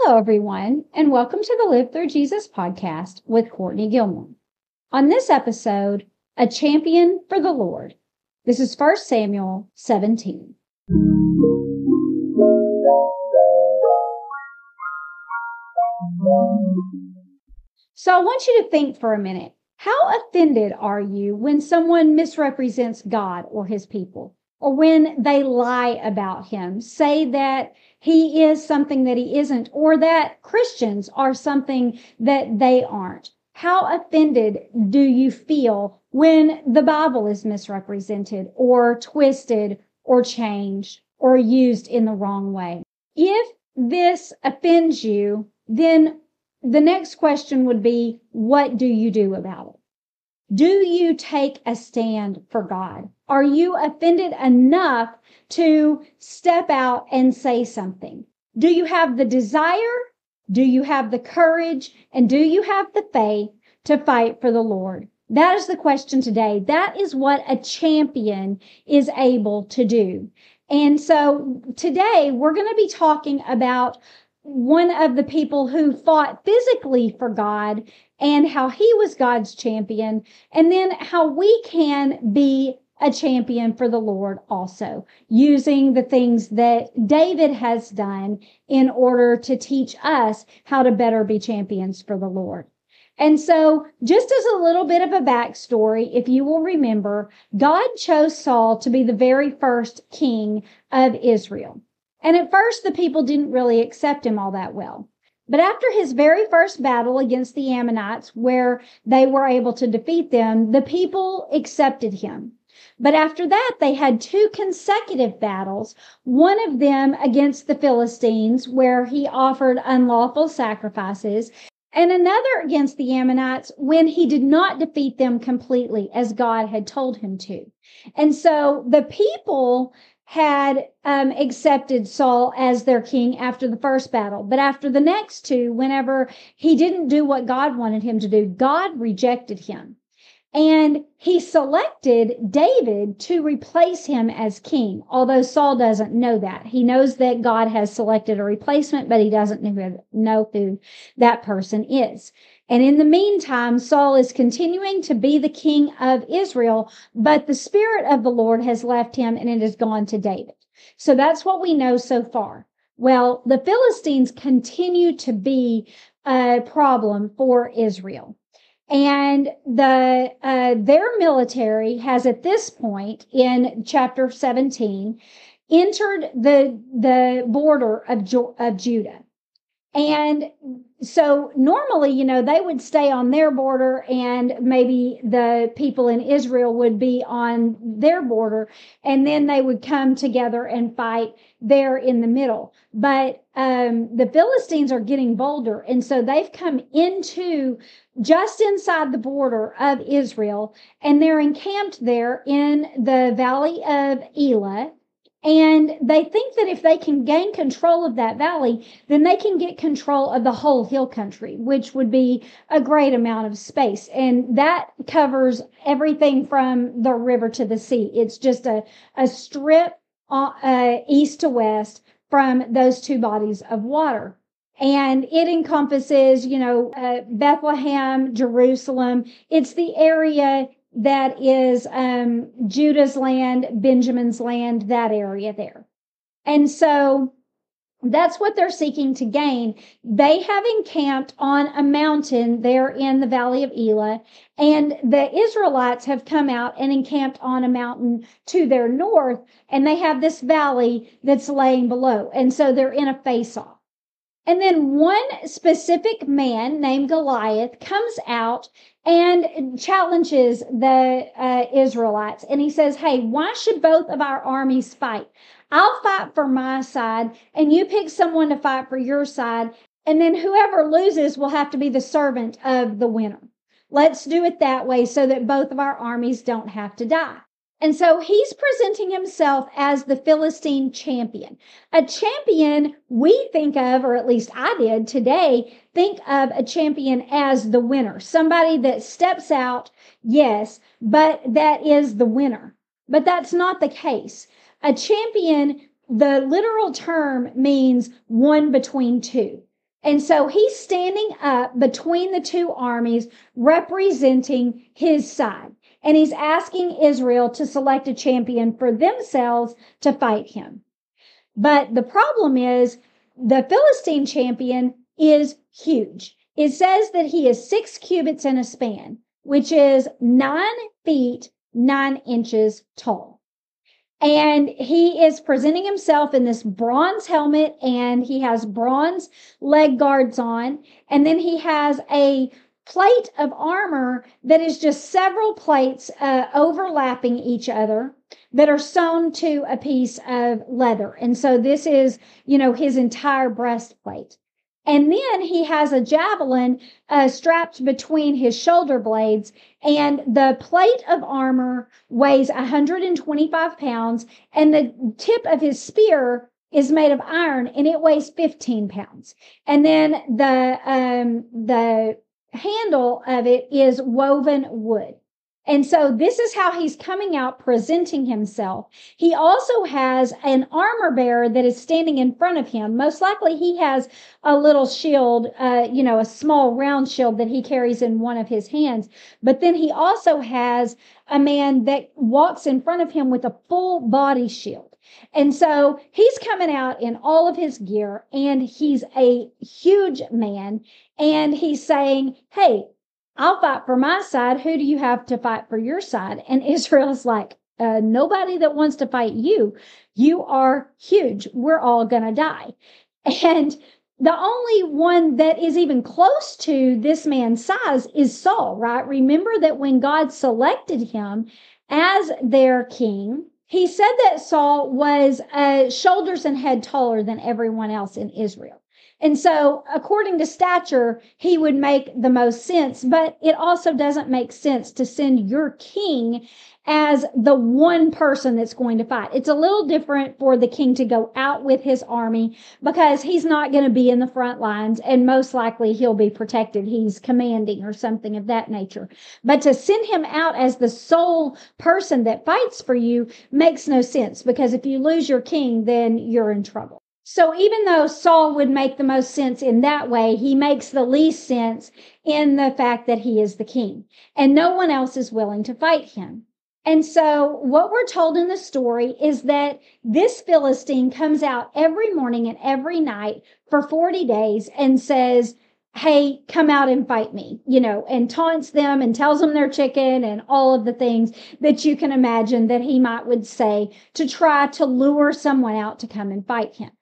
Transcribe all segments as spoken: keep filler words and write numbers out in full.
Hello, everyone, and welcome to the Live Through Jesus podcast with Courtney Gilmore. On this episode, a champion for the Lord. This is First Samuel seventeen. So I want you to think for a minute. How offended are you when someone misrepresents God or his people? Or when they lie about him, say that he is something that he isn't, or that Christians are something that they aren't? How offended do you feel when the Bible is misrepresented or twisted or changed or used in the wrong way? If this offends you, then the next question would be, what do you do about it? Do you take a stand for God? Are you offended enough to step out and say something? Do you have the desire? Do you have the courage? And do you have the faith to fight for the Lord? That is the question today. That is what a champion is able to do. And so today we're going to be talking about one of the people who fought physically for God and how he was God's champion, and then how we can be a champion for the Lord also, using the things that David has done in order to teach us how to better be champions for the Lord. And so, just as a little bit of a backstory, if you will remember, God chose Saul to be the very first king of Israel. And at first, the people didn't really accept him all that well. But after his very first battle against the Ammonites, where they were able to defeat them, the people accepted him. But after that, they had two consecutive battles, one of them against the Philistines, where he offered unlawful sacrifices, and another against the Ammonites when he did not defeat them completely, as God had told him to. And so the people had um, accepted Saul as their king after the first battle. But after the next two, whenever he didn't do what God wanted him to do, God rejected him. And he selected David to replace him as king, although Saul doesn't know that. He knows that God has selected a replacement, but he doesn't know who that person is. And in the meantime, Saul is continuing to be the king of Israel, but the Spirit of the Lord has left him and it has gone to David. So that's what we know so far. Well, the Philistines continue to be a problem for Israel. And the uh, their military has at this point in chapter seventeen entered the the border of, jo- of Judah. And so normally, you know, they would stay on their border and maybe the people in Israel would be on their border, and then they would come together and fight there in the middle. But um, the Philistines are getting bolder, and so they've come into just inside the border of Israel, and they're encamped there in the valley of Elah. And they think that if they can gain control of that valley, then they can get control of the whole hill country, which would be a great amount of space. And that covers everything from the river to the sea. It's just a, a strip uh, east to west from those two bodies of water. And it encompasses, you know, uh, Bethlehem, Jerusalem. It's the area that is um, Judah's land, Benjamin's land, that area there. And so that's what they're seeking to gain. They have encamped on a mountain there in the valley of Elah, and the Israelites have come out and encamped on a mountain to their north, and they have this valley that's laying below. And so they're in a face-off. And then one specific man named Goliath comes out and challenges the uh, Israelites. And he says, hey, why should both of our armies fight? I'll fight for my side, and you pick someone to fight for your side. And then whoever loses will have to be the servant of the winner. Let's do it that way so that both of our armies don't have to die. And so he's presenting himself as the Philistine champion. A champion we think of, or at least I did today, think of a champion as the winner. Somebody that steps out, yes, but that is the winner. But that's not the case. A champion, the literal term means one between two. And so he's standing up between the two armies, representing his side. And he's asking Israel to select a champion for themselves to fight him. But the problem is the Philistine champion is huge. It says that he is six cubits in a span, which is nine feet, nine inches tall. And he is presenting himself in this bronze helmet, and he has bronze leg guards on. And then he has a plate of armor that is just several plates uh, overlapping each other that are sewn to a piece of leather. And so this is, you know, his entire breastplate. And then he has a javelin uh, strapped between his shoulder blades, and the plate of armor weighs one hundred twenty-five pounds, and the tip of his spear is made of iron, and it weighs fifteen pounds. And then the um, the handle of it is woven wood. And so this is how he's coming out presenting himself. He also has an armor bearer that is standing in front of him. Most likely he has a little shield, uh, you know, a small round shield that he carries in one of his hands. But then he also has a man that walks in front of him with a full body shield. And so he's coming out in all of his gear, and he's a huge man, and he's saying, hey, I'll fight for my side. Who do you have to fight for your side? And Israel's like, uh, nobody that wants to fight you. You are huge. We're all going to die. And the only one that is even close to this man's size is Saul, right? Remember that when God selected him as their king, he said that Saul was uh, shoulders and head taller than everyone else in Israel. And so, according to stature, he would make the most sense, but it also doesn't make sense to send your king as the one person that's going to fight. It's a little different for the king to go out with his army because he's not going to be in the front lines, and most likely he'll be protected. He's commanding or something of that nature. But to send him out as the sole person that fights for you makes no sense, because if you lose your king, then you're in trouble. So even though Saul would make the most sense in that way, he makes the least sense in the fact that he is the king, and no one else is willing to fight him. And so what we're told in the story is that this Philistine comes out every morning and every night for forty days and says, hey, come out and fight me, you know, and taunts them and tells them they're chicken and all of the things that you can imagine that he might would say to try to lure someone out to come and fight him.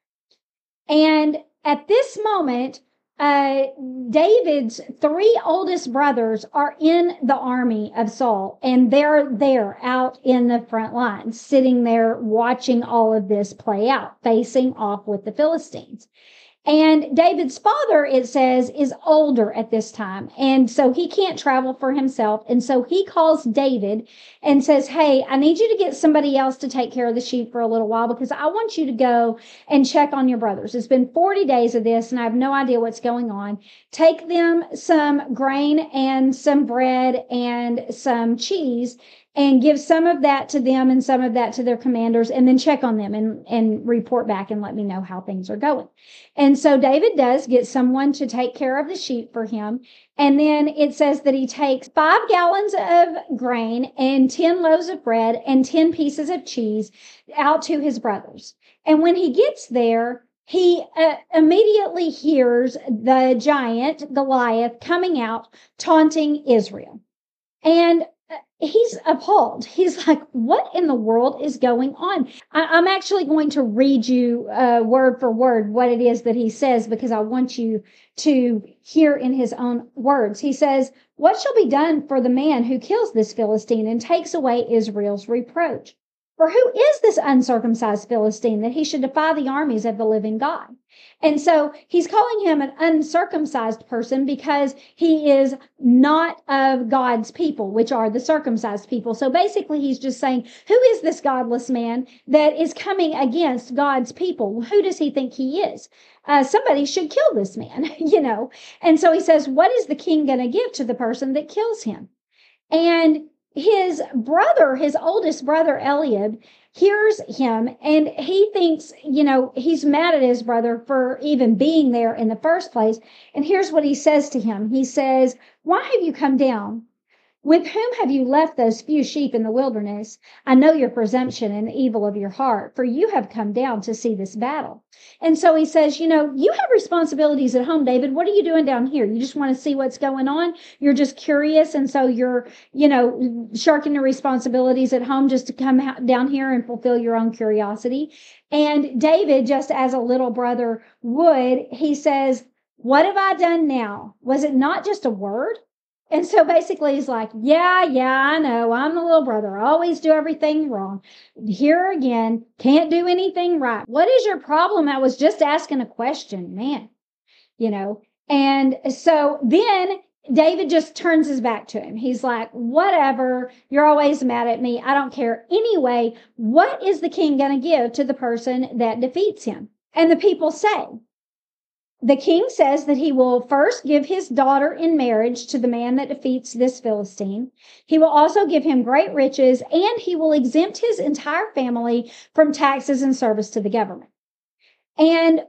And at this moment, uh, David's three oldest brothers are in the army of Saul, and they're there out in the front lines, sitting there watching all of this play out, facing off with the Philistines. And David's father, it says, is older at this time. And so he can't travel for himself. And so he calls David and says, hey, I need you to get somebody else to take care of the sheep for a little while, because I want you to go and check on your brothers. It's been forty days of this, and I have no idea what's going on. Take them some grain and some bread and some cheese, and give some of that to them and some of that to their commanders, and then check on them and, and report back and let me know how things are going. And so David does get someone to take care of the sheep for him. And then it says that he takes five gallons of grain and ten loaves of bread and ten pieces of cheese out to his brothers. And when he gets there, he uh, immediately hears the giant Goliath coming out, taunting Israel. And he's appalled. He's like, what in the world is going on? I, I'm actually going to read you uh, word for word what it is that he says, because I want you to hear in his own words. He says, what shall be done for the man who kills this Philistine and takes away Israel's reproach? For who is this uncircumcised Philistine that he should defy the armies of the living God? And so he's calling him an uncircumcised person because he is not of God's people, which are the circumcised people. So basically he's just saying, who is this godless man that is coming against God's people? Who does he think he is? Uh, somebody should kill this man, you know? And so he says, what is the king going to give to the person that kills him? And his brother, his oldest brother, Eliab, hears him, and he thinks, you know, he's mad at his brother for even being there in the first place. And here's what he says to him. He says, "Why have you come down? With whom have you left those few sheep in the wilderness? I know your presumption and the evil of your heart, for you have come down to see this battle." And so he says, you know, you have responsibilities at home, David. What are you doing down here? You just want to see what's going on? You're just curious. And so you're, you know, shirking your responsibilities at home just to come down here and fulfill your own curiosity. And David, just as a little brother would, he says, "What have I done now? Was it not just a word?" And so basically he's like, yeah, yeah, I know. I'm the little brother. I always do everything wrong. Here again, can't do anything right. What is your problem? I was just asking a question, man, you know. And so then David just turns his back to him. He's like, whatever, you're always mad at me. I don't care. Anyway, what is the king going to give to the person that defeats him? And the people say, the king says that he will first give his daughter in marriage to the man that defeats this Philistine. He will also give him great riches, and he will exempt his entire family from taxes and service to the government. And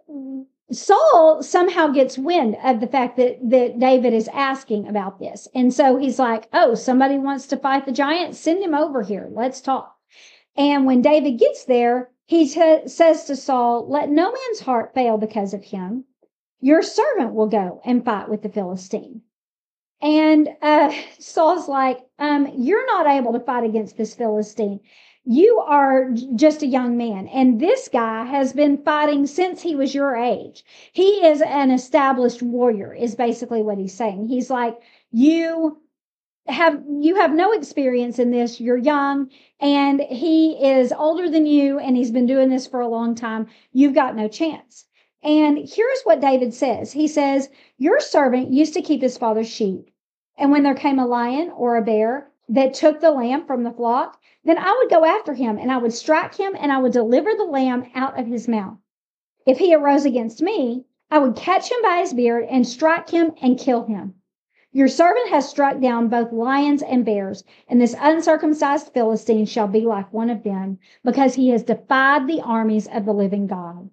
Saul somehow gets wind of the fact that, that David is asking about this. And so he's like, oh, somebody wants to fight the giant? Send him over here. Let's talk. And when David gets there, he t- says to Saul, "Let no man's heart fail because of him. Your servant will go and fight with the Philistine." And uh, Saul's like, um, you're not able to fight against this Philistine. You are just a young man. And this guy has been fighting since he was your age. He is an established warrior, is basically what he's saying. He's like, you have, you have no experience in this. You're young, and he is older than you, and he's been doing this for a long time. You've got no chance. And here's what David says. He says, your servant used to keep his father's sheep. And when there came a lion or a bear that took the lamb from the flock, then I would go after him, and I would strike him, and I would deliver the lamb out of his mouth. If he arose against me, I would catch him by his beard and strike him and kill him. Your servant has struck down both lions and bears, and this uncircumcised Philistine shall be like one of them, because he has defied the armies of the living God.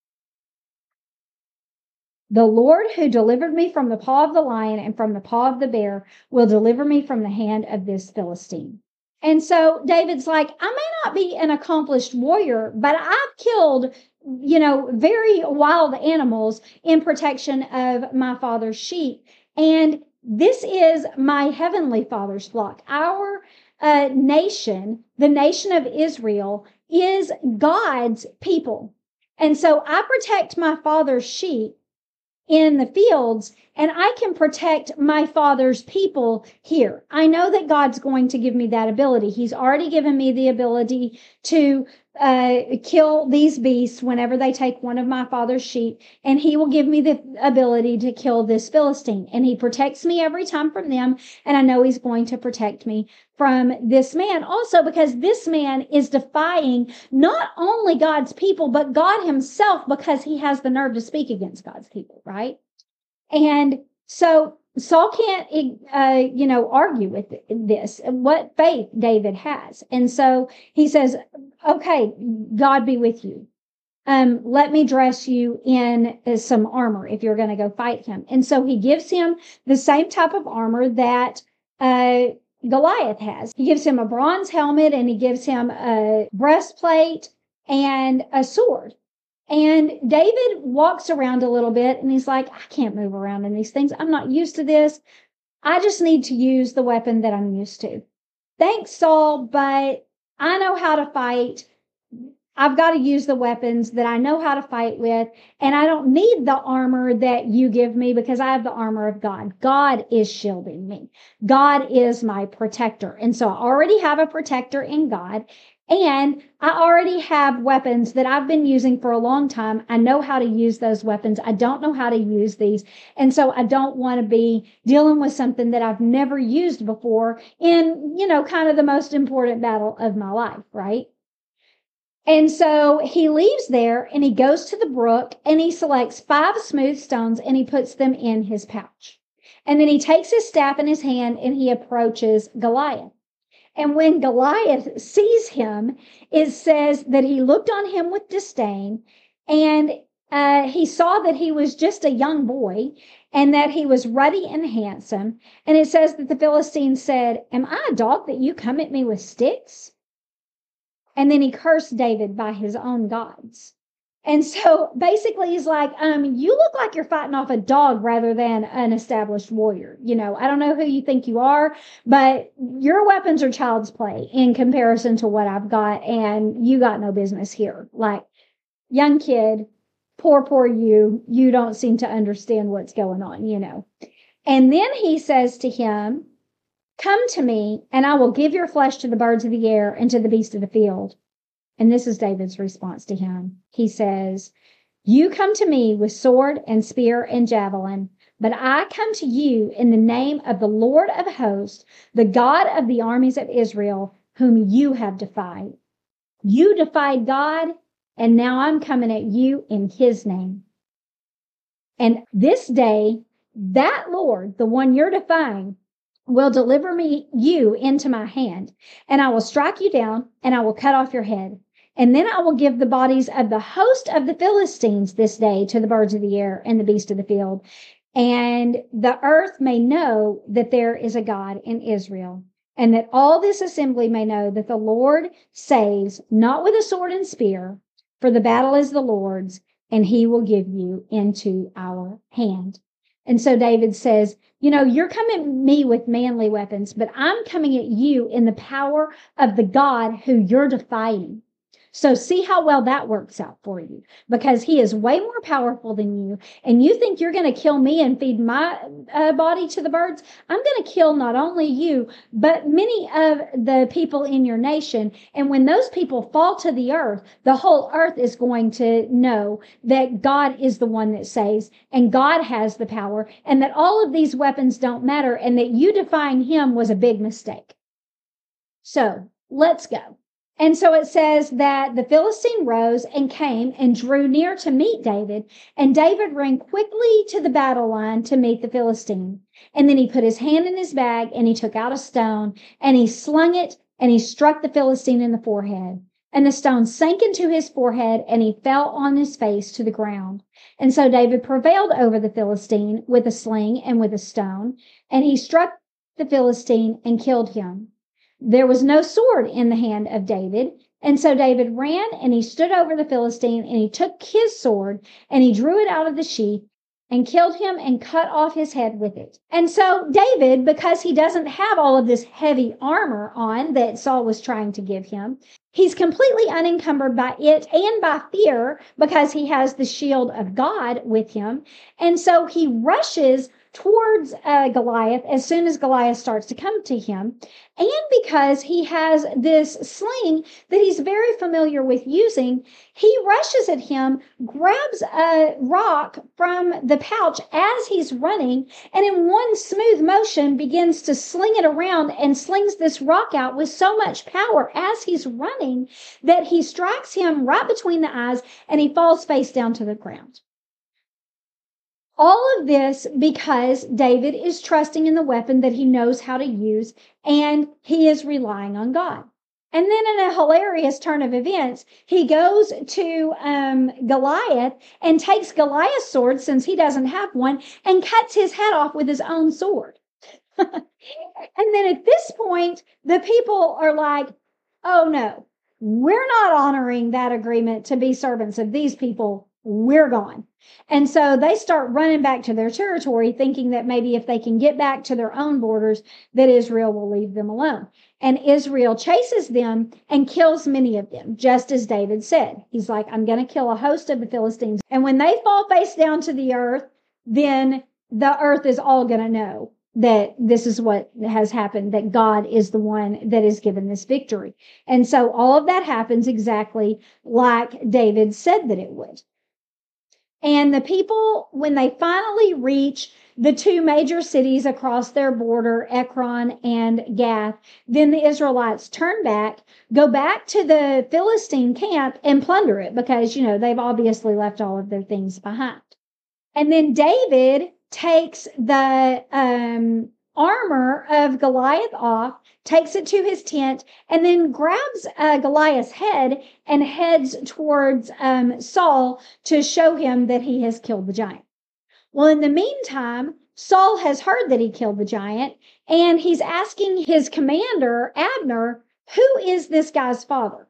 The Lord who delivered me from the paw of the lion and from the paw of the bear will deliver me from the hand of this Philistine. And so David's like, I may not be an accomplished warrior, but I've killed, you know, very wild animals in protection of my father's sheep. And this is my heavenly Father's flock. Our uh, nation, the nation of Israel, is God's people. And so I protect my father's sheep in the fields, and I can protect my father's people here. I know that God's going to give me that ability. He's already given me the ability to uh, kill these beasts whenever they take one of my father's sheep, and he will give me the ability to kill this Philistine. And he protects me every time from them, and I know he's going to protect me from this man also, because this man is defying not only God's people, but God himself, because he has the nerve to speak against God's people, right? And so Saul can't, uh, you know, argue with this, what faith David has. And so he says, okay, God be with you. Um, let me dress you in uh, some armor if you're going to go fight him. And so he gives him the same type of armor that uh, Goliath has. He gives him a bronze helmet, and he gives him a breastplate and a sword. And David walks around a little bit, and he's like, I can't move around in these things. I'm not used to this. I just need to use the weapon that I'm used to. Thanks, Saul, but I know how to fight. I've got to use the weapons that I know how to fight with, and I don't need the armor that you give me because I have the armor of God. God is shielding me. God is my protector. And so I already have a protector in God, and I already have weapons that I've been using for a long time. I know how to use those weapons. I don't know how to use these. And so I don't want to be dealing with something that I've never used before in, you know, kind of the most important battle of my life, right? And so he leaves there, and he goes to the brook, and he selects five smooth stones, and he puts them in his pouch. And then he takes his staff in his hand, and he approaches Goliath. And when Goliath sees him, it says that he looked on him with disdain, and uh, he saw that he was just a young boy and that he was ruddy and handsome. And it says that the Philistine said, "Am I a dog that you come at me with sticks?" And then he cursed David by his own gods. And so basically he's like, um, you look like you're fighting off a dog rather than an established warrior. You know, I don't know who you think you are, but your weapons are child's play in comparison to what I've got, and you got no business here. Like, young kid, poor, poor you, you don't seem to understand what's going on, you know. And then he says to him, "Come to me, and I will give your flesh to the birds of the air and to the beasts of the field." And this is David's response to him. He says, "You come to me with sword and spear and javelin, but I come to you in the name of the Lord of hosts, the God of the armies of Israel, whom you have defied. You defied God, and now I'm coming at you in his name. And this day, that Lord, the one you're defying, will deliver me you into my hand, and I will strike you down, and I will cut off your head. And then I will give the bodies of the host of the Philistines this day to the birds of the air and the beasts of the field, and the earth may know that there is a God in Israel, and that all this assembly may know that the Lord saves, not with a sword and spear, for the battle is the Lord's, and he will give you into our hand." And so David says, you know, you're coming at me with manly weapons, but I'm coming at you in the power of the God who you're defying. So see how well that works out for you, because he is way more powerful than you. And you think you're going to kill me and feed my uh, body to the birds? I'm going to kill not only you, but many of the people in your nation. And when those people fall to the earth, the whole earth is going to know that God is the one that saves, and God has the power, and that all of these weapons don't matter, and that you defying him was a big mistake. So let's go. And so it says that the Philistine rose and came and drew near to meet David, and David ran quickly to the battle line to meet the Philistine. And then he put his hand in his bag, and he took out a stone, and he slung it, and he struck the Philistine in the forehead. And the stone sank into his forehead, and he fell on his face to the ground. And so David prevailed over the Philistine with a sling and with a stone, and he struck the Philistine and killed him. There was no sword in the hand of David. And so David ran, and he stood over the Philistine, and he took his sword, and he drew it out of the sheath and killed him and cut off his head with it. And so David, because he doesn't have all of this heavy armor on that Saul was trying to give him, he's completely unencumbered by it and by fear, because he has the shield of God with him. And so he rushes towards uh, Goliath as soon as Goliath starts to come to him. And because he has this sling that he's very familiar with using, he rushes at him, grabs a rock from the pouch as he's running, and in one smooth motion begins to sling it around and slings this rock out with so much power as he's running that he strikes him right between the eyes, and he falls face down to the ground. All of this because David is trusting in the weapon that he knows how to use, and he is relying on God. And then in a hilarious turn of events, he goes to um, Goliath and takes Goliath's sword, since he doesn't have one, and cuts his head off with his own sword. And then at this point, the people are like, oh no, we're not honoring that agreement to be servants of these people. We're gone. And so they start running back to their territory, thinking that maybe if they can get back to their own borders, that Israel will leave them alone. And Israel chases them and kills many of them, just as David said. He's like, I'm going to kill a host of the Philistines. And when they fall face down to the earth, then the earth is all going to know that this is what has happened, that God is the one that is given this victory. And so all of that happens exactly like David said that it would. And the people, when they finally reach the two major cities across their border, Ekron and Gath, then the Israelites turn back, go back to the Philistine camp and plunder it, because, you know, they've obviously left all of their things behind. And then David takes the um, armor of Goliath off, takes it to his tent, and then grabs uh, Goliath's head and heads towards um, Saul to show him that he has killed the giant. Well, in the meantime, Saul has heard that he killed the giant, and he's asking his commander, Abner, who is this guy's father?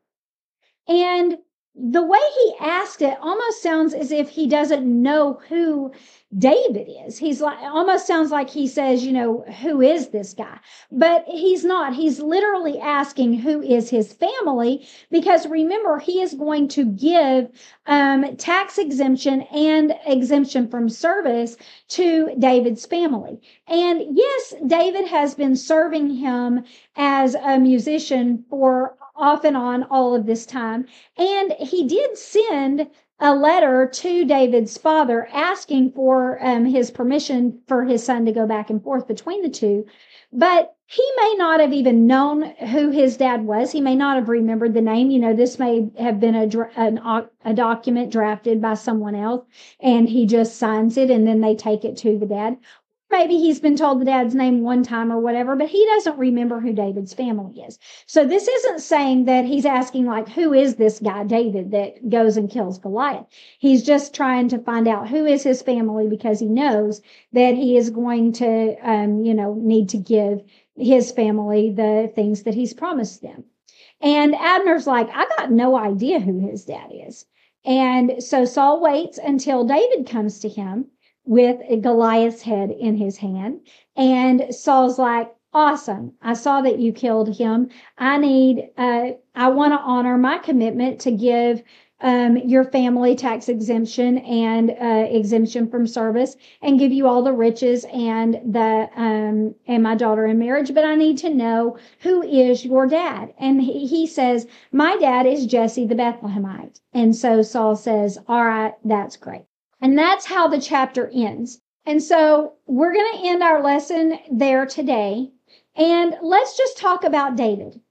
And the way he asked it almost sounds as if he doesn't know who David is. He's like, almost sounds like he says, you know, who is this guy? But he's not. He's literally asking who is his family, because remember, he is going to give um, tax exemption and exemption from service to David's family. And yes, David has been serving him as a musician for off and on all of this time. And he did send a letter to David's father asking for um, his permission for his son to go back and forth between the two. But he may not have even known who his dad was. He may not have remembered the name. You know, this may have been a, an, a document drafted by someone else, and he just signs it, and then they take it to the dad. Maybe he's been told the dad's name one time or whatever, but he doesn't remember who David's family is. So this isn't saying that he's asking, like, who is this guy, David, that goes and kills Goliath? He's just trying to find out who is his family, because he knows that he is going to, um, you know, need to give his family the things that he's promised them. And Abner's like, I got no idea who his dad is. And so Saul waits until David comes to him with Goliath's head in his hand. And Saul's like, awesome. I saw that you killed him. I need, uh, I want to honor my commitment to give um, your family tax exemption and uh, exemption from service, and give you all the riches and the um, and my daughter in marriage. But I need to know, who is your dad? And he, he says, my dad is Jesse the Bethlehemite. And so Saul says, all right, that's great. And that's how the chapter ends. And so we're going to end our lesson there today. And let's just talk about David.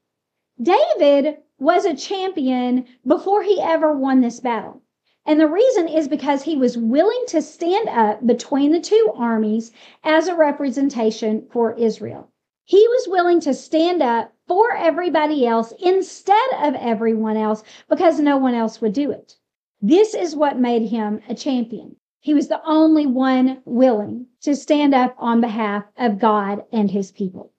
David was a champion before he ever won this battle. And the reason is because he was willing to stand up between the two armies as a representation for Israel. He was willing to stand up for everybody else instead of everyone else, because no one else would do it. This is what made him a champion. He was the only one willing to stand up on behalf of God and his people.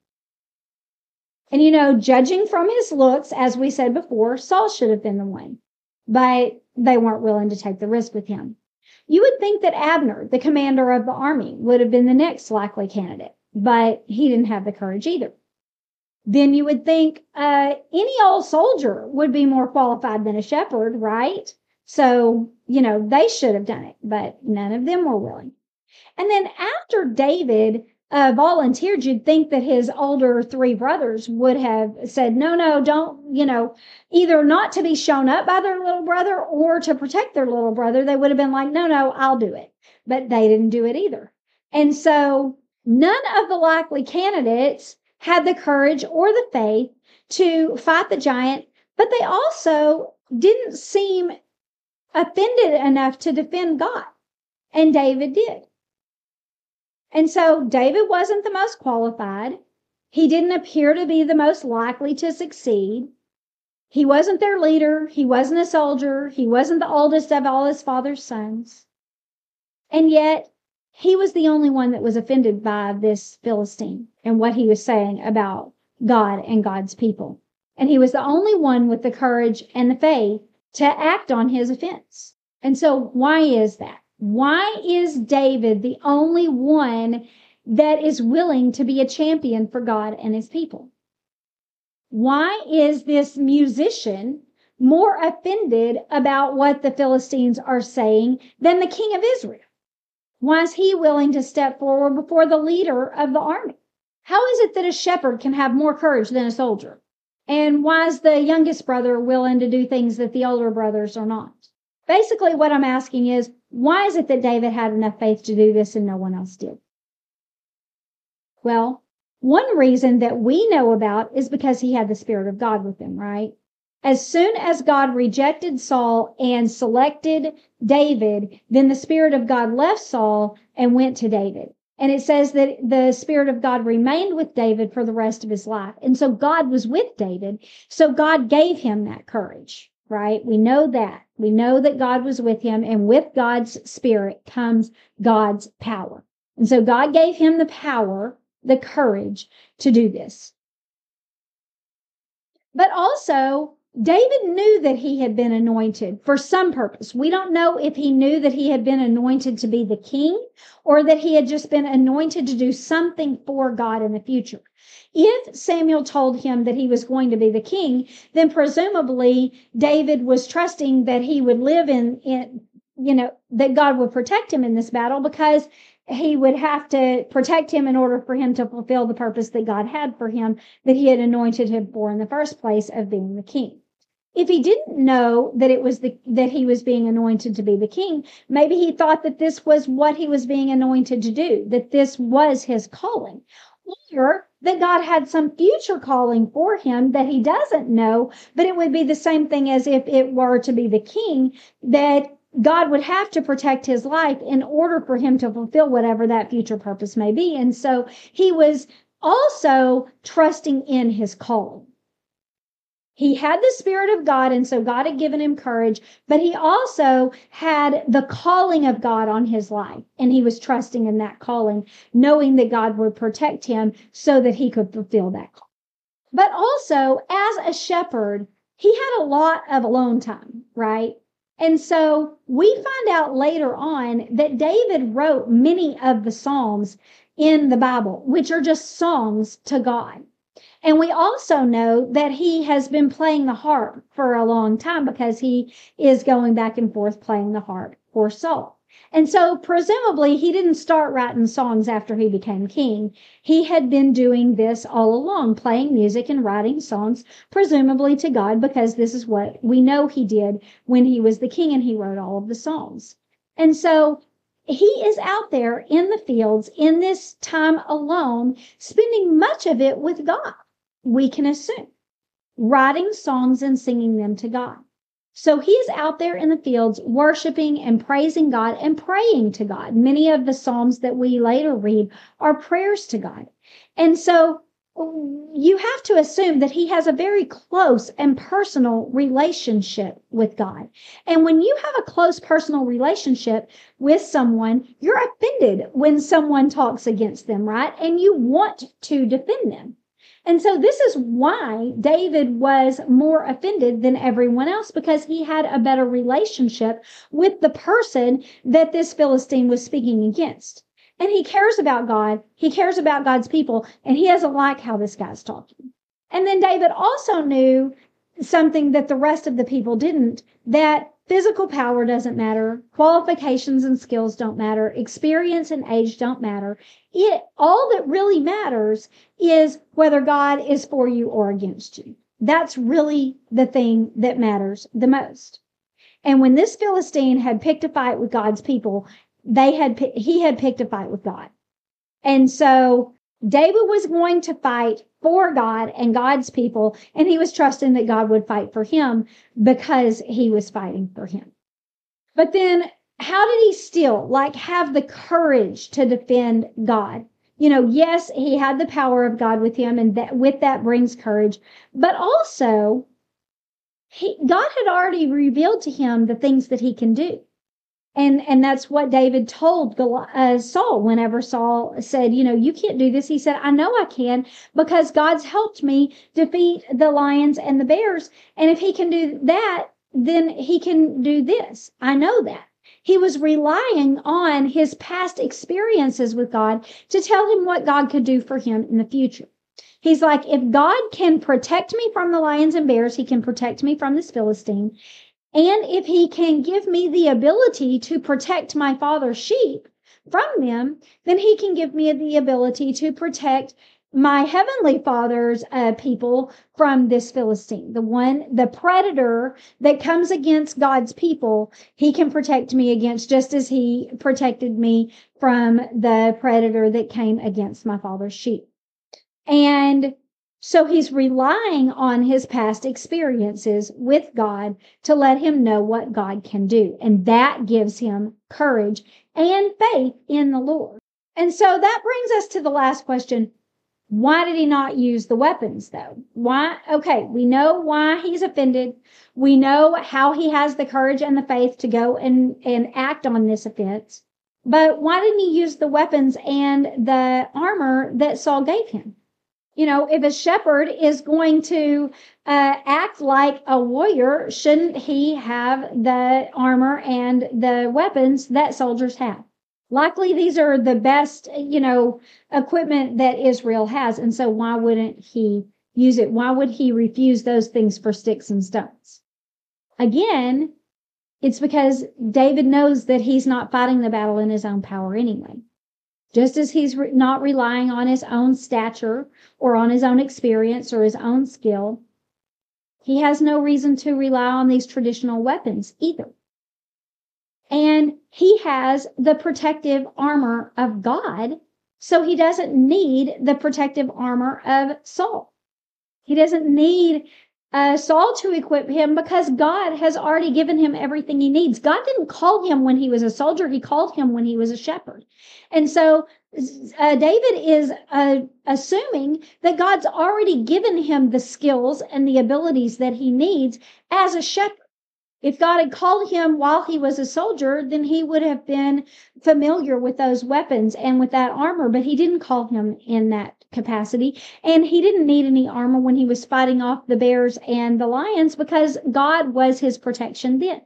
And, you know, judging from his looks, as we said before, Saul should have been the one, but they weren't willing to take the risk with him. You would think that Abner, the commander of the army, would have been the next likely candidate, but he didn't have the courage either. Then you would think uh, any old soldier would be more qualified than a shepherd, right? So, you know, they should have done it, but none of them were willing. And then after David uh, volunteered, you'd think that his older three brothers would have said, no, no, don't, you know, either not to be shown up by their little brother or to protect their little brother. They would have been like, no, no, I'll do it. But they didn't do it either. And so none of the likely candidates had the courage or the faith to fight the giant, but they also didn't seem offended enough to defend God. And David did. And so David wasn't the most qualified. He didn't appear to be the most likely to succeed. He wasn't their leader. He wasn't a soldier. He wasn't the oldest of all his father's sons. And yet he was the only one that was offended by this Philistine and what he was saying about God and God's people. And he was the only one with the courage and the faith to act on his offense. And so why is that? Why is David the only one that is willing to be a champion for God and his people? Why is this musician more offended about what the Philistines are saying than the king of Israel? Why is he willing to step forward before the leader of the army? How is it that a shepherd can have more courage than a soldier? And why is the youngest brother willing to do things that the older brothers are not? Basically, what I'm asking is, why is it that David had enough faith to do this and no one else did? Well, one reason that we know about is because he had the Spirit of God with him, right? As soon as God rejected Saul and selected David, then the Spirit of God left Saul and went to David. And it says that the Spirit of God remained with David for the rest of his life. And so God was with David. So God gave him that courage, right? We know that. We know that God was with him, and with God's Spirit comes God's power. And so God gave him the power, the courage to do this. But also, David knew that he had been anointed for some purpose. We don't know if he knew that he had been anointed to be the king or that he had just been anointed to do something for God in the future. If Samuel told him that he was going to be the king, then presumably David was trusting that he would live in, in you know, that God would protect him in this battle, because he would have to protect him in order for him to fulfill the purpose that God had for him, that he had anointed him for in the first place, of being the king. If he didn't know that it was the, that he was being anointed to be the king, maybe he thought that this was what he was being anointed to do, that this was his calling, or that God had some future calling for him that he doesn't know, but it would be the same thing as if it were to be the king, that God would have to protect his life in order for him to fulfill whatever that future purpose may be. And so he was also trusting in his calling. He had the Spirit of God, and so God had given him courage, but he also had the calling of God on his life, and he was trusting in that calling, knowing that God would protect him so that he could fulfill that call. But also, as a shepherd, he had a lot of alone time, right? And so we find out later on that David wrote many of the Psalms in the Bible, which are just songs to God. And we also know that he has been playing the harp for a long time, because he is going back and forth playing the harp for Saul. And so presumably he didn't start writing songs after he became king. He had been doing this all along, playing music and writing songs, presumably to God, because this is what we know he did when he was the king, and he wrote all of the songs. And so he is out there in the fields in this time alone, spending much of it with God, we can assume, writing songs and singing them to God. So he's out there in the fields worshiping and praising God and praying to God. Many of the Psalms that we later read are prayers to God. And so you have to assume that he has a very close and personal relationship with God. And when you have a close personal relationship with someone, you're offended when someone talks against them, right? And you want to defend them. And so this is why David was more offended than everyone else, because he had a better relationship with the person that this Philistine was speaking against. And he cares about God, he cares about God's people, and he doesn't like how this guy's talking. And then David also knew something that the rest of the people didn't, that physical power doesn't matter, qualifications and skills don't matter, experience and age don't matter. It, all that really matters is whether God is for you or against you. That's really the thing that matters the most. And when this Philistine had picked a fight with God's people, they had he had picked a fight with God. And so David was going to fight for God and God's people, and he was trusting that God would fight for him because he was fighting for him. But then how did he still like have the courage to defend God? You know, yes, he had the power of God with him, and that with that brings courage, but also he, God had already revealed to him the things that he can do. And and that's what David told uh, Saul whenever Saul said, you know, you can't do this. He said, I know I can, because God's helped me defeat the lions and the bears. And if he can do that, then he can do this. I know that. He was relying on his past experiences with God to tell him what God could do for him in the future. He's like, if God can protect me from the lions and bears, he can protect me from this Philistine. And if he can give me the ability to protect my father's sheep from them, then he can give me the ability to protect my heavenly father's uh, people from this Philistine. The one, the predator that comes against God's people, he can protect me against, just as he protected me from the predator that came against my father's sheep. And so he's relying on his past experiences with God to let him know what God can do. And that gives him courage and faith in the Lord. And so that brings us to the last question. Why did he not use the weapons, though? Why? Okay, we know why he's offended. We know how he has the courage and the faith to go and, and act on this offense. But why didn't he use the weapons and the armor that Saul gave him? You know, if a shepherd is going to uh, act like a warrior, shouldn't he have the armor and the weapons that soldiers have? Likely these are the best, you know, equipment that Israel has. And so why wouldn't he use it? Why would he refuse those things for sticks and stones? Again, it's because David knows that he's not fighting the battle in his own power anyway. Just as he's re- not relying on his own stature or on his own experience or his own skill, he has no reason to rely on these traditional weapons either. And he has the protective armor of God, so he doesn't need the protective armor of Saul. He doesn't need uh, Saul to equip him because God has already given him everything he needs. God didn't call him when he was a soldier. He called him when he was a shepherd. And so uh, David is uh, assuming that God's already given him the skills and the abilities that he needs as a shepherd. If God had called him while he was a soldier, then he would have been familiar with those weapons and with that armor, but he didn't call him in that capacity. And he didn't need any armor when he was fighting off the bears and the lions because God was his protection then.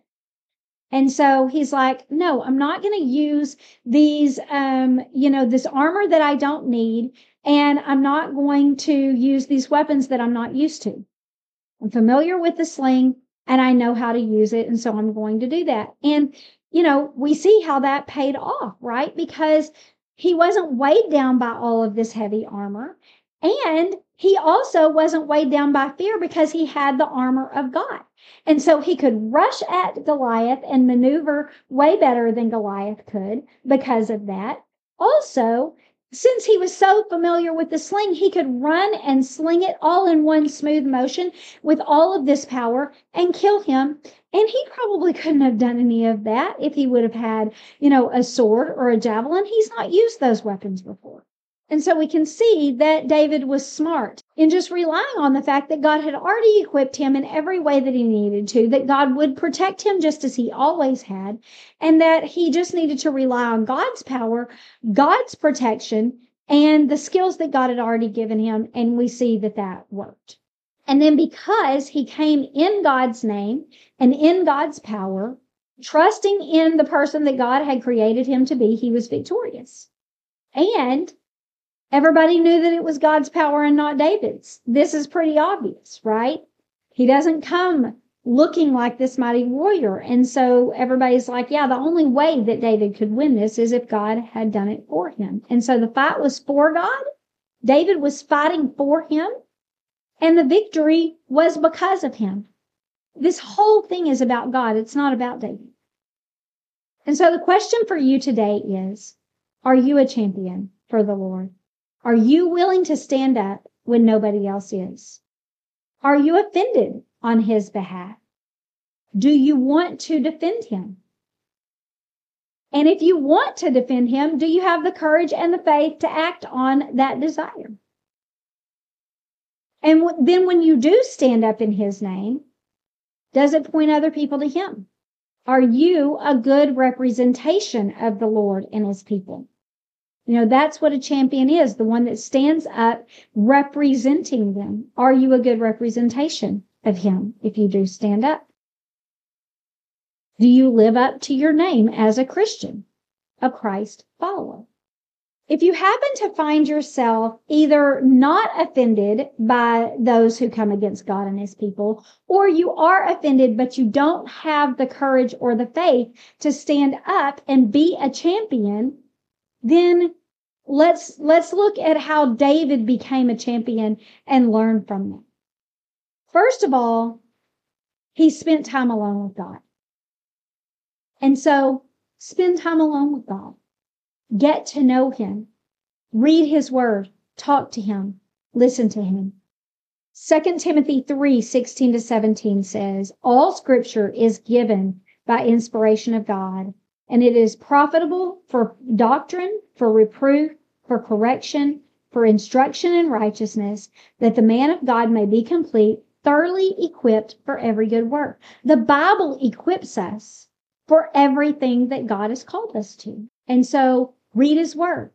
And so he's like, no, I'm not going to use these, um, you know, this armor that I don't need, and I'm not going to use these weapons that I'm not used to. I'm familiar with the sling, and I know how to use it, and so I'm going to do that. And, you know, we see how that paid off, right? Because he wasn't weighed down by all of this heavy armor, and he also wasn't weighed down by fear because he had the armor of God. And so he could rush at Goliath and maneuver way better than Goliath could because of that. Also, since he was so familiar with the sling, he could run and sling it all in one smooth motion with all of this power and kill him. And he probably couldn't have done any of that if he would have had, you know, a sword or a javelin. He's not used those weapons before. And so we can see that David was smart in just relying on the fact that God had already equipped him in every way that he needed to, that God would protect him just as he always had, and that he just needed to rely on God's power, God's protection, and the skills that God had already given him. And we see that that worked. And then because he came in God's name and in God's power, trusting in the person that God had created him to be, he was victorious. And everybody knew that it was God's power and not David's. This is pretty obvious, right? He doesn't come looking like this mighty warrior. And so everybody's like, yeah, the only way that David could win this is if God had done it for him. And so the fight was for God. David was fighting for him. And the victory was because of him. This whole thing is about God. It's not about David. And so the question for you today is, are you a champion for the Lord? Are you willing to stand up when nobody else is? Are you offended on his behalf? Do you want to defend him? And if you want to defend him, do you have the courage and the faith to act on that desire? And w- then when you do stand up in his name, does it point other people to him? Are you a good representation of the Lord and his people? You know, that's what a champion is, the one that stands up representing them. Are you a good representation of him if you do stand up? Do you live up to your name as a Christian, a Christ follower? If you happen to find yourself either not offended by those who come against God and his people, or you are offended, but you don't have the courage or the faith to stand up and be a champion, then let's, let's look at how David became a champion and learn from them. First of all, he spent time alone with God. And so spend time alone with God. Get to know him. Read his word. Talk to him. Listen to him. Second Timothy three, sixteen to seventeen says, all scripture is given by inspiration of God and it is profitable for doctrine, for reproof, for correction, for instruction in righteousness, that the man of God may be complete, thoroughly equipped for every good work. The Bible equips us for everything that God has called us to. And so read his word.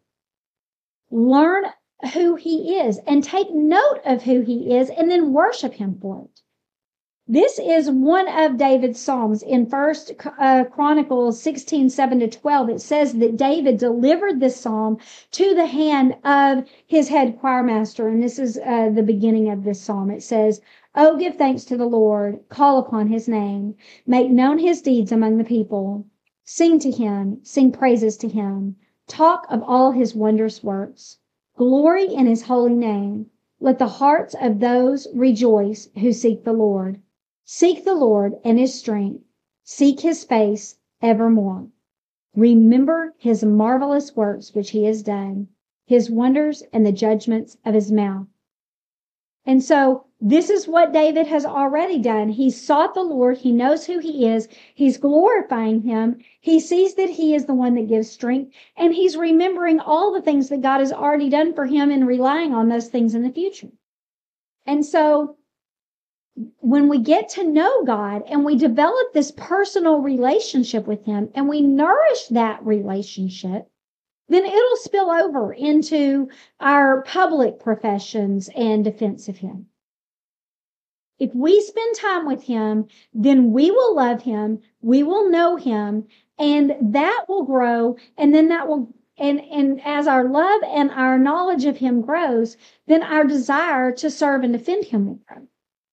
Learn who he is and take note of who he is and then worship him for it. This is one of David's Psalms. In First uh, Chronicles sixteen, seven to twelve, it says that David delivered this psalm to the hand of his head choir master. And this is uh, the beginning of this psalm. It says, "Oh, give thanks to the Lord, call upon his name, make known his deeds among the people, sing to him, sing praises to him, talk of all his wondrous works, glory in his holy name. Let the hearts of those rejoice who seek the Lord. Seek the Lord and his strength. Seek his face evermore. Remember his marvelous works which he has done, his wonders and the judgments of his mouth." And so this is what David has already done. He's sought the Lord. He knows who he is. He's glorifying him. He sees that he is the one that gives strength, and he's remembering all the things that God has already done for him and relying on those things in the future. And so when we get to know God and we develop this personal relationship with him and we nourish that relationship, then it'll spill over into our public professions and defense of him. If we spend time with him, then we will love him, we will know him, and that will grow, and then that will And, and as our love and our knowledge of him grows, then our desire to serve and defend him will grow.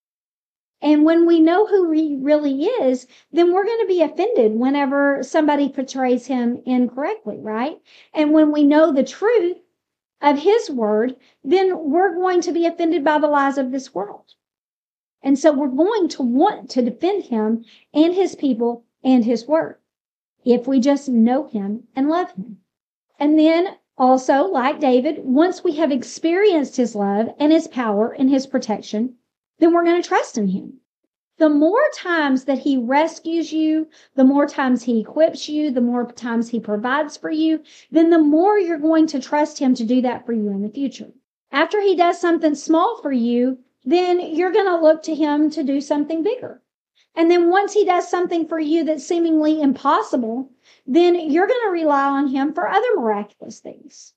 And when we know who he really is, then we're going to be offended whenever somebody portrays him incorrectly, right? And when we know the truth of his word, then we're going to be offended by the lies of this world. And so we're going to want to defend him and his people and his word if we just know him and love him. And then also, like David, once we have experienced his love and his power and his protection, then we're going to trust in him. The more times that he rescues you, the more times he equips you, the more times he provides for you, then the more you're going to trust him to do that for you in the future. After he does something small for you, then you're going to look to him to do something bigger. And then once he does something for you that's seemingly impossible, then you're going to rely on him for other miraculous things.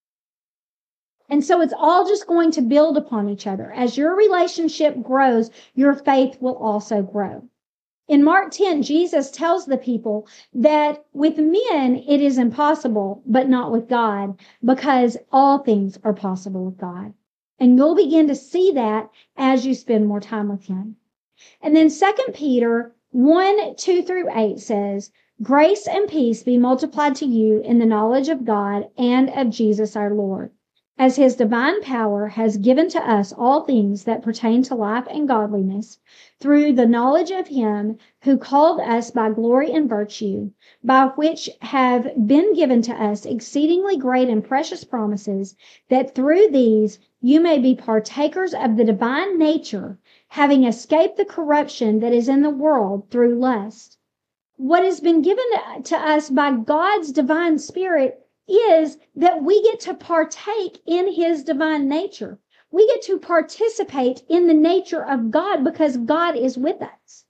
And so it's all just going to build upon each other. As your relationship grows, your faith will also grow. In Mark ten, Jesus tells the people that with men it is impossible, but not with God, because all things are possible with God. And you'll begin to see that as you spend more time with him. And then Second Peter one, two through eight says, "Grace and peace be multiplied to you in the knowledge of God and of Jesus our Lord, as his divine power has given to us all things that pertain to life and godliness, through the knowledge of him who called us by glory and virtue, by which have been given to us exceedingly great and precious promises, that through these you may be partakers of the divine nature, having escaped the corruption that is in the world through lust." What has been given to us by God's divine Spirit is that we get to partake in his divine nature. We get to participate in the nature of God because God is with us.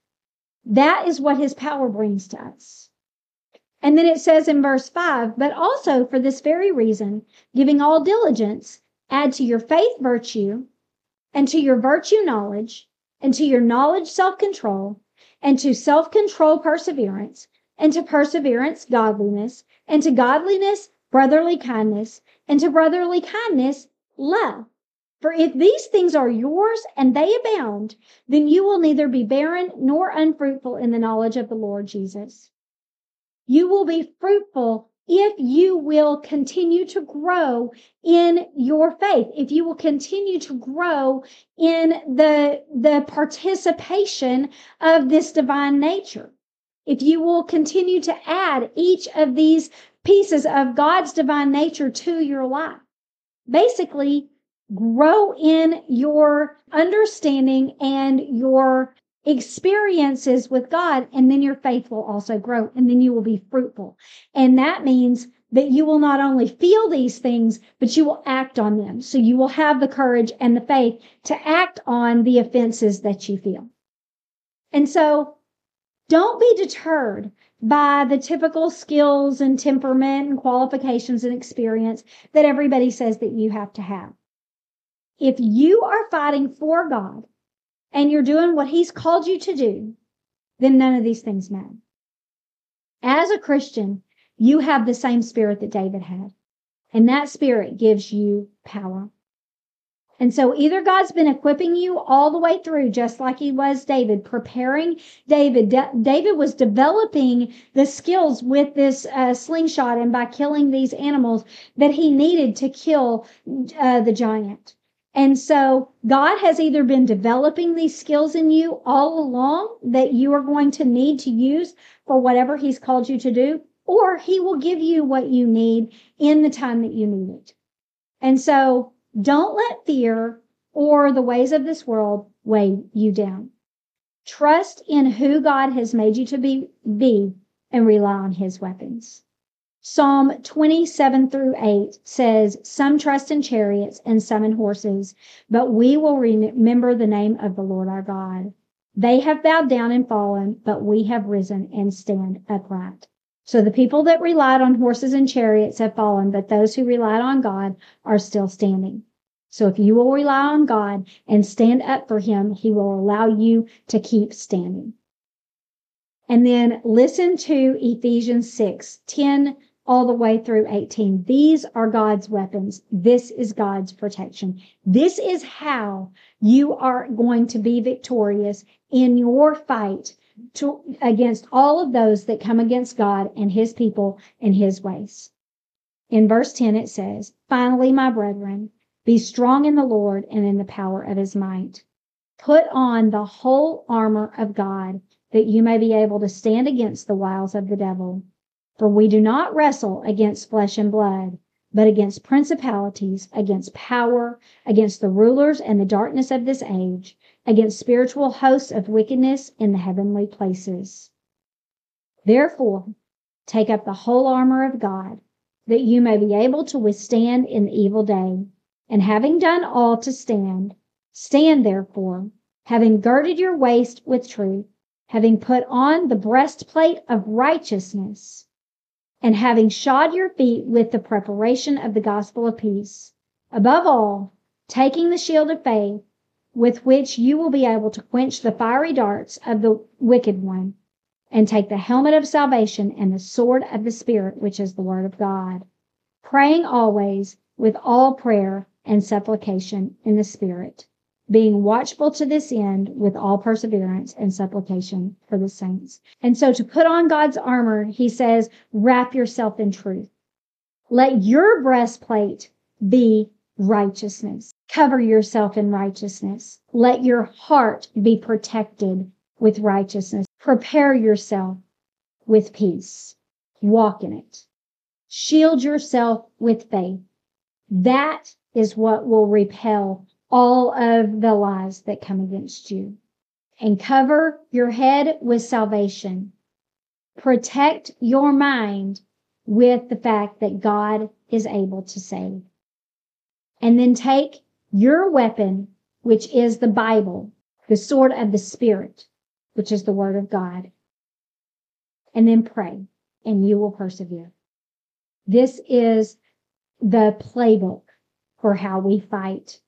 That is what his power brings to us. And then it says in verse five, "But also for this very reason, giving all diligence, add to your faith virtue, and to your virtue knowledge, and to your knowledge self-control, and to self-control perseverance, and to perseverance godliness, and to godliness brotherly kindness, and to brotherly kindness love. For if these things are yours and they abound, then you will neither be barren nor unfruitful in the knowledge of the Lord Jesus." You will be fruitful if you will continue to grow in your faith, if you will continue to grow in the, the participation of this divine nature, if you will continue to add each of these pieces of God's divine nature to your life. Basically, grow in your understanding and your experiences with God, and then your faith will also grow, and then you will be fruitful. And that means that you will not only feel these things, but you will act on them. So you will have the courage and the faith to act on the offenses that you feel. And so don't be deterred by the typical skills and temperament and qualifications and experience that everybody says that you have to have. If you are fighting for God and you're doing what He's called you to do, then none of these things matter. As a Christian, you have the same spirit that David had, and that spirit gives you power. And so either God's been equipping you all the way through, just like He was David, preparing David. Da- David was developing the skills with this uh, slingshot and by killing these animals that he needed to kill uh, the giant. And so God has either been developing these skills in you all along that you are going to need to use for whatever He's called you to do, or He will give you what you need in the time that you need it. And so don't let fear or the ways of this world weigh you down. Trust in who God has made you to be, be and rely on His weapons. Psalm twenty-seven through eight says, some trust in chariots and some in horses, but we will remember the name of the Lord our God. They have bowed down and fallen, but we have risen and stand upright. So the people that relied on horses and chariots have fallen, but those who relied on God are still standing. So if you will rely on God and stand up for Him, He will allow you to keep standing. And then listen to Ephesians six, ten all the way through eighteen. These are God's weapons. This is God's protection. This is how you are going to be victorious in your fight to, against all of those that come against God and His people and His ways. In verse ten, it says, finally, my brethren, be strong in the Lord and in the power of His might. Put on the whole armor of God, that you may be able to stand against the wiles of the devil. For we do not wrestle against flesh and blood, but against principalities, against power, against the rulers and the darkness of this age, against spiritual hosts of wickedness in the heavenly places. Therefore, take up the whole armor of God, that you may be able to withstand in the evil day. And having done all to stand, stand therefore, having girded your waist with truth, having put on the breastplate of righteousness, and having shod your feet with the preparation of the gospel of peace. Above all, taking the shield of faith, with which you will be able to quench the fiery darts of the wicked one, and take the helmet of salvation and the sword of the Spirit, which is the word of God, praying always with all prayer and supplication in the Spirit, being watchful to this end with all perseverance and supplication for the saints. And so to put on God's armor, he says, wrap yourself in truth. Let your breastplate be righteousness. Cover yourself in righteousness. Let your heart be protected with righteousness. Prepare yourself with peace. Walk in it. Shield yourself with faith. That is what will repel all of the lies that come against you. And cover your head with salvation. Protect your mind with the fact that God is able to save. And then take your weapon, which is the Bible, the sword of the Spirit, which is the word of God. And then pray, and you will persevere. This is the playbook for how we fight.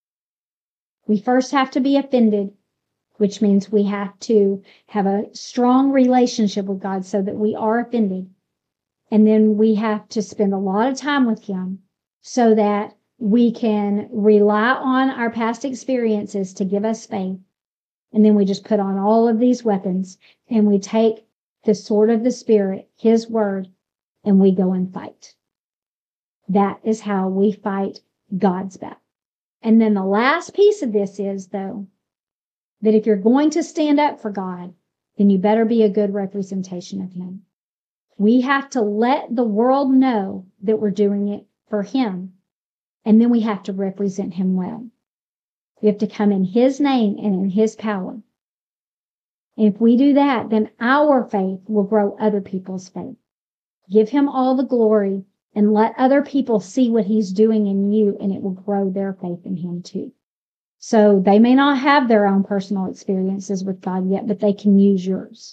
We first have to be offended, which means we have to have a strong relationship with God so that we are offended. And then we have to spend a lot of time with Him so that we can rely on our past experiences to give us faith. And then we just put on all of these weapons and we take the sword of the Spirit, His word, and we go and fight. That is how we fight God's battle. And then the last piece of this is, though, that if you're going to stand up for God, then you better be a good representation of Him. We have to let the world know that we're doing it for Him. And then we have to represent Him well. We have to come in His name and in His power. And if we do that, then our faith will grow other people's faith. Give him all the glory and let other people see what he's doing in you, and it will grow their faith in him too. So they may not have their own personal experiences with God yet, but they can use yours.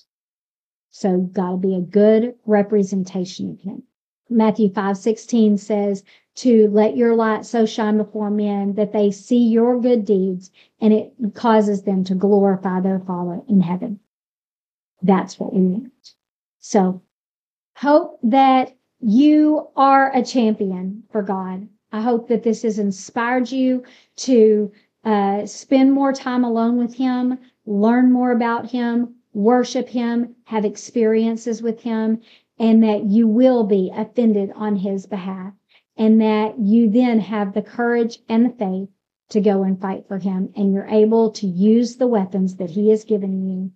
So God will be a good representation of him. Matthew five sixteen says to let your light so shine before men that they see your good deeds, and it causes them to glorify their Father in heaven. That's what we want. So hope that you are a champion for God. I hope that this has inspired you to uh, spend more time alone with him, learn more about him, worship him, have experiences with him, and that you will be offended on his behalf, and that you then have the courage and the faith to go and fight for him, and you're able to use the weapons that he has given you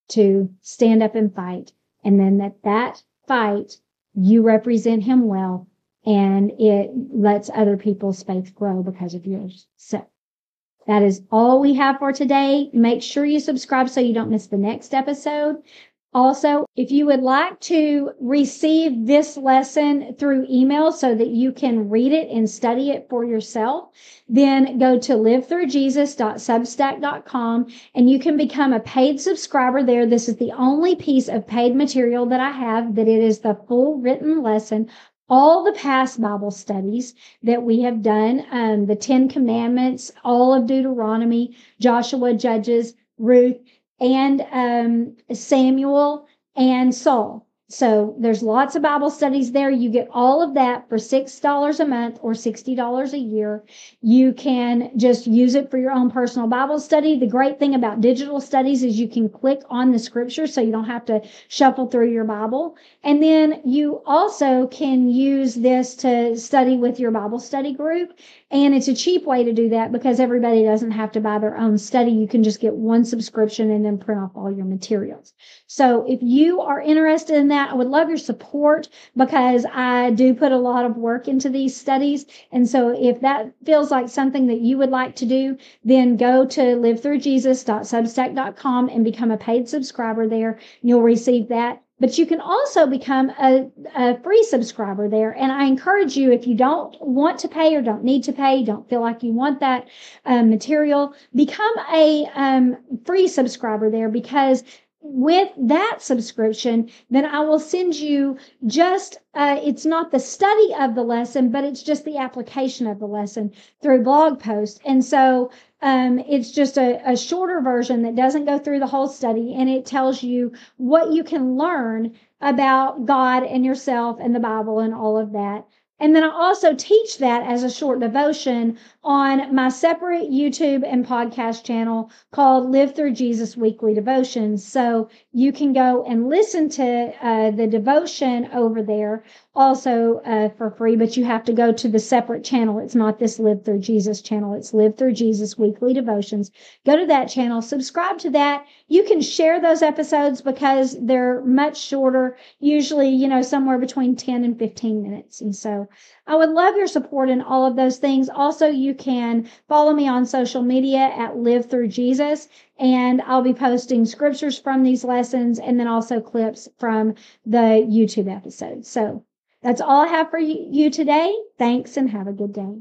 to stand up and fight, and then that that fight, you represent him well, and it lets other people's faith grow because of yours. So that is all we have for today. Make sure you subscribe so you don't miss the next episode. Also, if you would like to receive this lesson through email so that you can read it and study it for yourself, then go to live through jesus dot substack dot com and you can become a paid subscriber there. This is the only piece of paid material that I have, that it is the full written lesson. All the past Bible studies that we have done, um, the Ten Commandments, all of Deuteronomy, Joshua, Judges, Ruth, and um, Samuel and Saul. So there's lots of Bible studies there. You get all of that for six dollars a month or sixty dollars a year. You can just use it for your own personal Bible study. The great thing about digital studies is you can click on the scripture so you don't have to shuffle through your Bible. And then you also can use this to study with your Bible study group. And it's a cheap way to do that because everybody doesn't have to buy their own study. You can just get one subscription and then print off all your materials. So if you are interested in that, I would love your support because I do put a lot of work into these studies. And so if that feels like something that you would like to do, then go to live through jesus dot substack dot com and become a paid subscriber there. You'll receive that. But you can also become a, a free subscriber there. And I encourage you, if you don't want to pay or don't need to pay, don't feel like you want that um, material, become a um, free subscriber there, because with that subscription, then I will send you just, uh, it's not the study of the lesson, but it's just the application of the lesson through blog post. And so um, it's just a, a shorter version that doesn't go through the whole study, and it tells you what you can learn about God and yourself and the Bible and all of that. And then I also teach that as a short devotion on my separate YouTube and podcast channel called Live Through Jesus Weekly Devotions. So you can go and listen to uh, the devotion over there also uh, for free, but you have to go to the separate channel. It's not this Live Through Jesus channel. It's Live Through Jesus Weekly Devotions. Go to that channel, subscribe to that. You can share those episodes because they're much shorter, usually, you know, somewhere between ten and fifteen minutes. And so I would love your support in all of those things. Also, you can follow me on social media at Live Through Jesus, and I'll be posting scriptures from these lessons and then also clips from the YouTube episodes. So that's all I have for you today. Thanks and have a good day.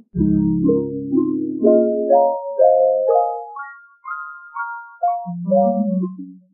Thank you.